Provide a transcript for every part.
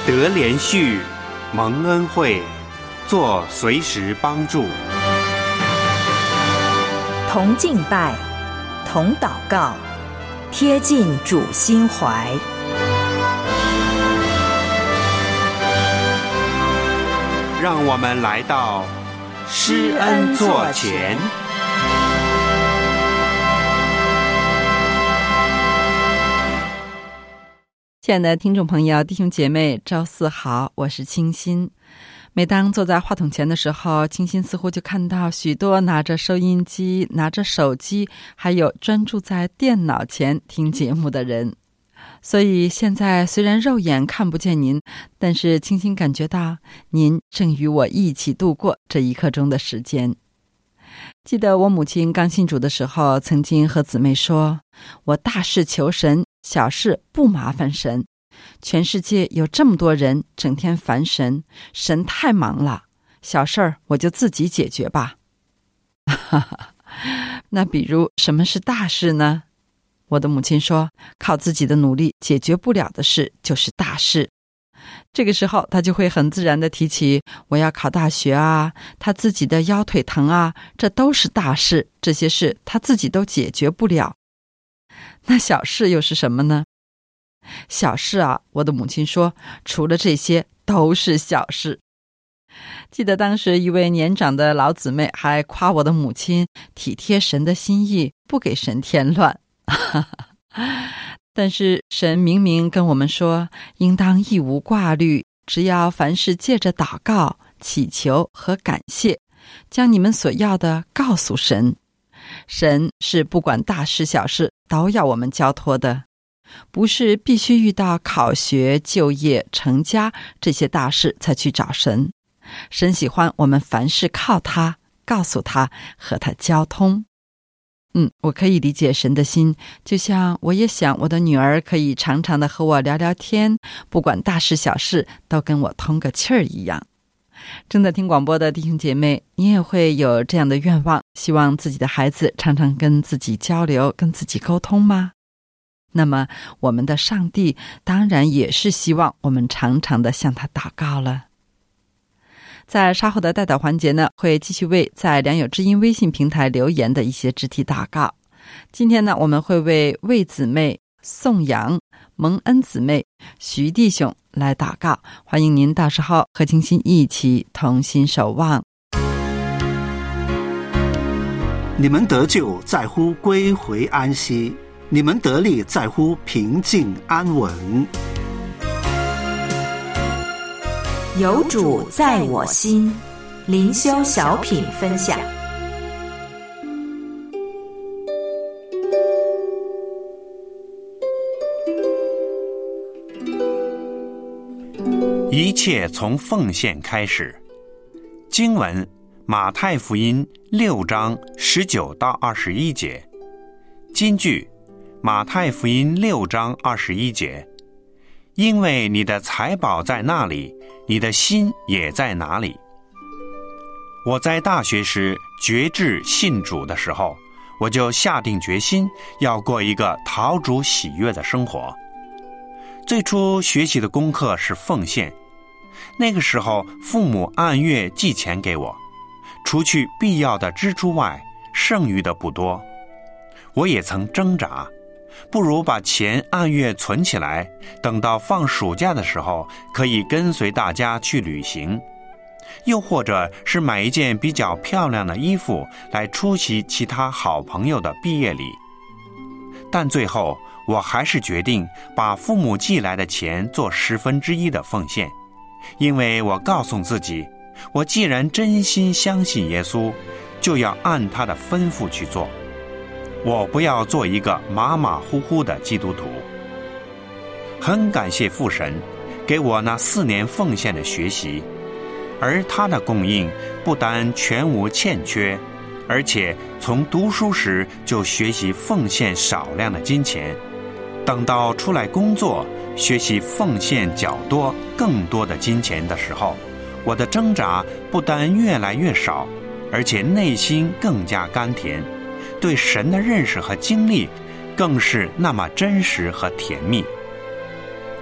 得连续，蒙恩惠，做随时帮助。 同敬拜，同祷告，贴近主心怀。 让我们来到施恩座前。 亲爱的听众朋友、弟兄姐妹，周四好，我是清心。每当坐在话筒前的时候，清心似乎就看到许多拿着收音机、拿着手机，还有专注在电脑前听节目的人。所以现在虽然肉眼看不见您，但是清心感觉到您正与我一起度过这一刻钟的时间。记得我母亲刚信主的时候，曾经和姊妹说，我大事求神，小事不麻烦神。全世界有这么多人整天烦神，神太忙了，小事儿我就自己解决吧。那比如什么是大事呢？我的母亲说，靠自己的努力解决不了的事就是大事。这个时候她就会很自然地提起我要考大学啊，她自己的腰腿疼啊，这都是大事，这些事她自己都解决不了。那小事又是什么呢？小事啊，我的母亲说，除了这些都是小事。记得当时一位年长的老姊妹还夸我的母亲体贴神的心意，不给神添乱。但是神明明跟我们说，应当一无挂虑，只要凡事借着祷告、祈求和感谢，将你们所要的告诉神。神是不管大事小事都要我们交托的，不是必须遇到考学、就业、成家这些大事才去找神。神喜欢我们凡事靠他，告诉他，和他交通。我可以理解神的心，就像我也想我的女儿可以常常的和我聊聊天，不管大事小事都跟我通个气儿一样。正在听广播的弟兄姐妹，你也会有这样的愿望，希望自己的孩子常常跟自己交流，跟自己沟通吗？那么我们的上帝当然也是希望我们常常的向他祷告了。在稍后的代祷环节呢，会继续为在良友之音微信平台留言的一些肢体祷告。今天呢，我们会为魏姊妹、宋阳、蒙恩姊妹、徐弟兄来祷告，欢迎您到时候和清心一起同心守望。 你们得救在乎归回安息，你们得力在乎平静安稳。 有主在我心，灵修小品分享。 一切从奉献开始。经文马太福音6章19到21节。金句马太福音6章21节，因为你的财宝在那里，你的心也在哪里。我在大学时决志信主的时候，我就下定决心要过一个讨主喜悦的生活。最初学习的功课是奉献，那个时候父母按月寄钱给我，除去必要的支出外，剩余的不多。我也曾挣扎，不如把钱按月存起来，等到放暑假的时候可以跟随大家去旅行，又或者是买一件比较漂亮的衣服来出席其他好朋友的毕业礼。但最后我还是决定把父母寄来的钱做1/10的奉献，因为我告诉自己，我既然真心相信耶稣，就要按他的吩咐去做，我不要做一个马马虎虎的基督徒。很感谢父神给我那4年奉献的学习，而他的供应不但全无欠缺，而且从读书时就学习奉献少量的金钱，等到出来工作学习奉献较多更多的金钱的时候，我的挣扎不但越来越少，而且内心更加甘甜，对神的认识和经历更是那么真实和甜蜜。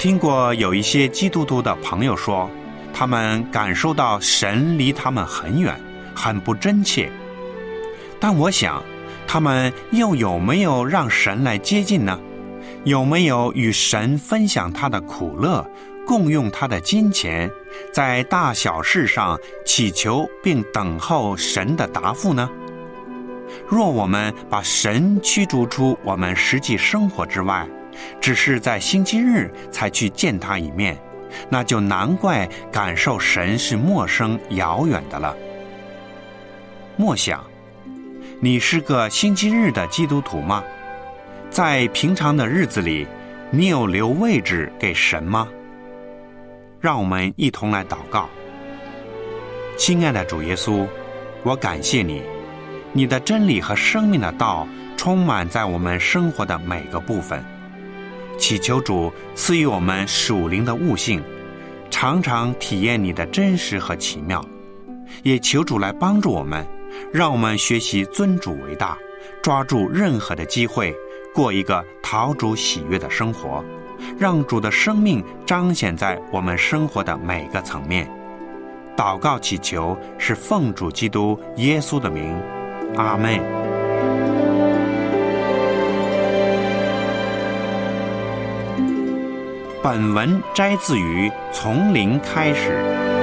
听过有一些基督徒的朋友说，他们感受到神离他们很远，很不真切。但我想，他们又有没有让神来接近呢？有没有与神分享他的苦乐，共用他的金钱，在大小事上祈求并等候神的答复呢？若我们把神驱逐出我们实际生活之外，只是在星期日才去见他一面，那就难怪感受神是陌生遥远的了。默想，你是个星期日的基督徒吗？在平常的日子里，你有留位置给神吗？让我们一同来祷告。亲爱的主耶稣，我感谢你，你的真理和生命的道充满在我们生活的每个部分。祈求主赐予我们属灵的悟性，常常体验你的真实和奇妙。也求主来帮助我们，让我们学习尊主为大，抓住任何的机会，过一个讨主喜悦的生活，让主的生命彰显在我们生活的每个层面。祷告祈求是奉主基督耶稣的名，阿们。本文摘自于《从零开始》。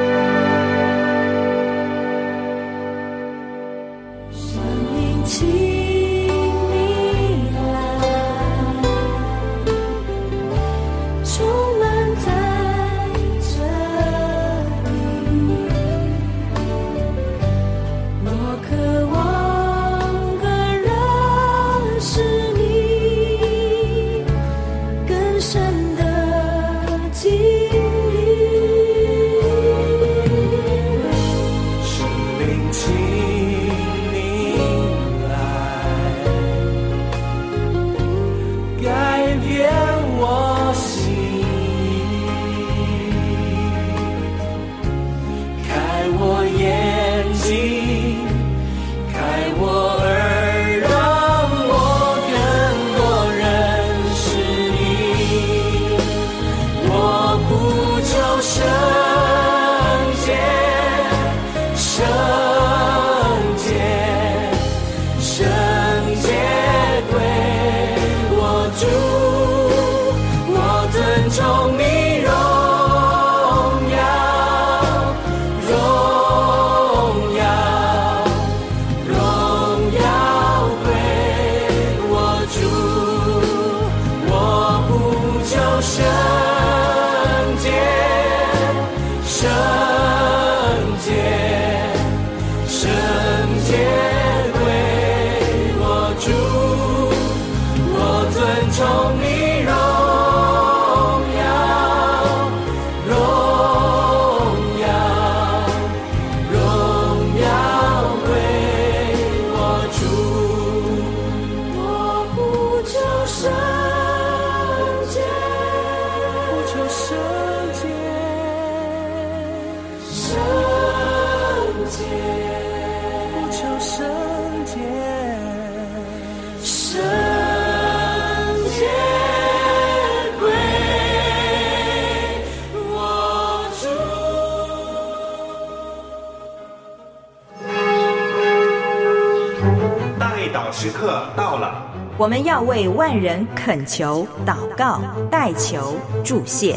时刻到了， 我们要为万人恳求、祷告、代求、祝谢。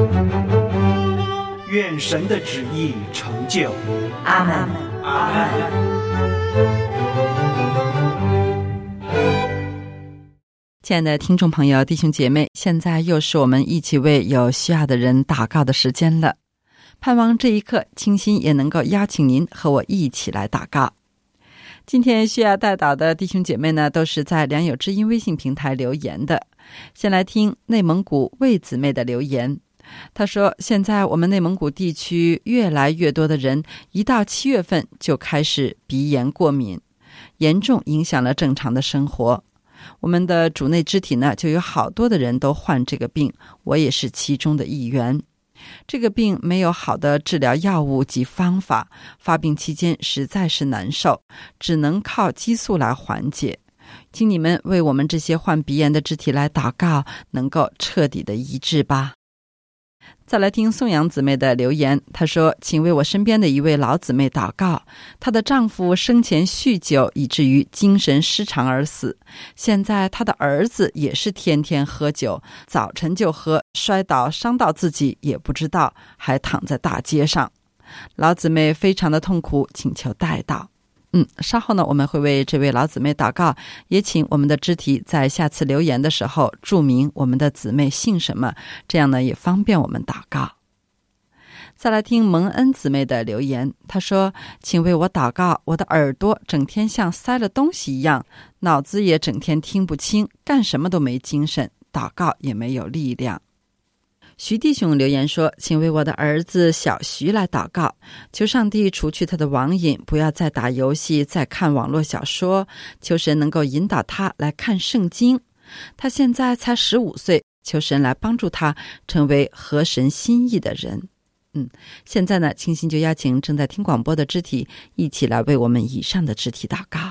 愿神的旨意成就。 阿们。 阿们。 亲爱的听众朋友、弟兄姐妹，现在又是我们一起为有需要的人祷告的时间了。盼望这一刻，清心也能够邀请您和我一起来祷告。今天需要代祷的弟兄姐妹呢，都是在良友之音微信平台留言的。先来听内蒙古魏姊妹的留言。她说，现在我们内蒙古地区越来越多的人一到7月份就开始鼻炎过敏，严重影响了正常的生活。我们的主内肢体呢，就有好多的人都患这个病，我也是其中的一员。这个病没有好的治疗药物及方法，发病期间实在是难受，只能靠激素来缓解。请你们为我们这些患鼻炎的肢体来祷告，能够彻底的医治吧。 再来听宋阳姊妹的留言，她说：请为我身边的一位老姊妹祷告，她的丈夫生前酗酒，以至于精神失常而死，现在她的儿子也是天天喝酒，早晨就喝，摔倒伤到自己也不知道，还躺在大街上。老姊妹非常的痛苦，请求代祷。稍后呢，我们会为这位老姊妹祷告，也请我们的肢体在下次留言的时候注明我们的姊妹姓什么，这样呢也方便我们祷告。再来听蒙恩姊妹的留言，她说：请为我祷告，我的耳朵整天像塞了东西一样，脑子也整天听不清，干什么都没精神，祷告也没有力量。徐弟兄留言说：请为我的儿子小徐来祷告，求上帝除去他的网瘾，不要再打游戏，再看网络小说，求神能够引导他来看圣经。他现在才15岁，求神来帮助他成为合神心意的人。现在呢，清心就邀请正在听广播的肢体一起来为我们以上的肢体祷告。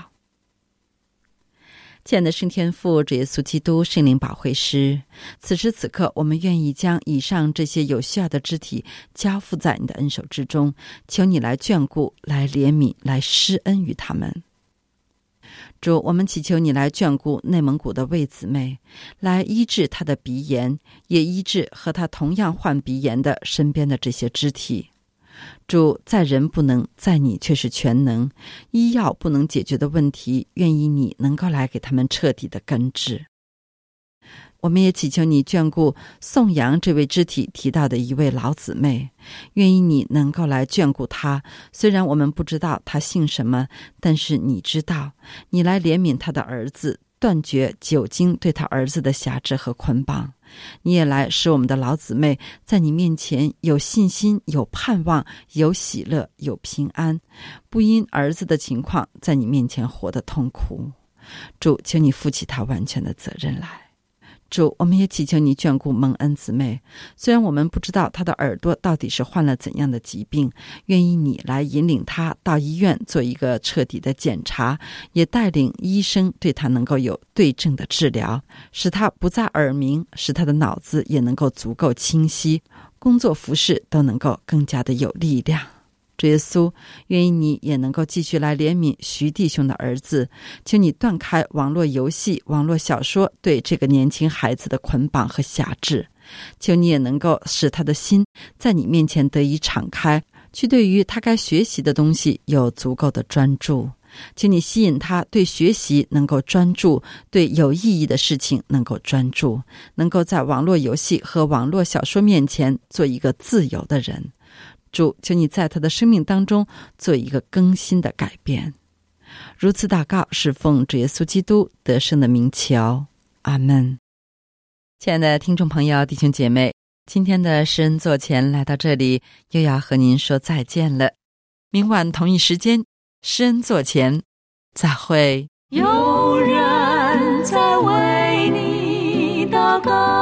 亲爱的圣天父，主耶稣基督，圣灵保惠师，此时此刻我们愿意将以上这些有需要的肢体交付在你的恩手之中，求你来眷顾，来怜悯，来施恩于他们。主，我们祈求你来眷顾内蒙古的魏姊妹，来医治她的鼻炎，也医治和她同样患鼻炎的身边的这些肢体。主，在人不能，在你却是全能，医药不能解决的问题，愿意你能够来给他们彻底的根治。我们也祈求你眷顾宋阳这位肢体提到的一位老姊妹，愿意你能够来眷顾她，虽然我们不知道她姓什么，但是你知道，你来怜悯她的儿子，断绝酒精对他儿子的辖制和捆绑。你也来使我们的老姊妹在你面前有信心，有盼望，有喜乐，有平安，不因儿子的情况在你面前活得痛苦。主，求你负起他完全的责任来。主，我们也祈求你眷顾蒙恩姊妹，虽然我们不知道她的耳朵到底是患了怎样的疾病，愿意你来引领她到医院做一个彻底的检查，也带领医生对她能够有对症的治疗，使她不再耳鸣，使她的脑子也能够足够清晰，工作服事都能够更加的有力量。主耶稣，愿意你也能够继续来怜悯徐弟兄的儿子，求你断开网络游戏、网络小说对这个年轻孩子的捆绑和辖制，求你也能够使他的心在你面前得以敞开，去对于他该学习的东西有足够的专注，请你吸引他对学习能够专注，对有意义的事情能够专注，能够在网络游戏和网络小说面前做一个自由的人。主，求你在他的生命当中做一个更新的改变。如此祷告，是奉主耶稣基督得胜的名求，阿们。亲爱的听众朋友、弟兄姐妹，今天的施恩座前来到这里，又要和您说再见了。明晚同一时间，施恩座前再会。 有人在为你祷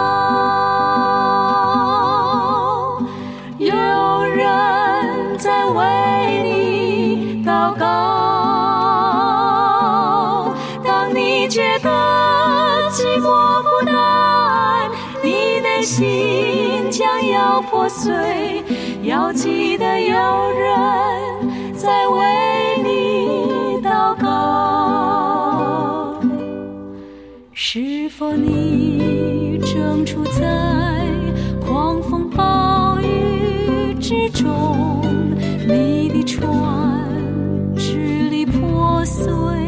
告，有人在为你祷告。当你觉得寂寞孤单，你内心将要破碎，要记得有人在为你祷告。是否你正处在狂风暴雨之中，你的船支离破碎，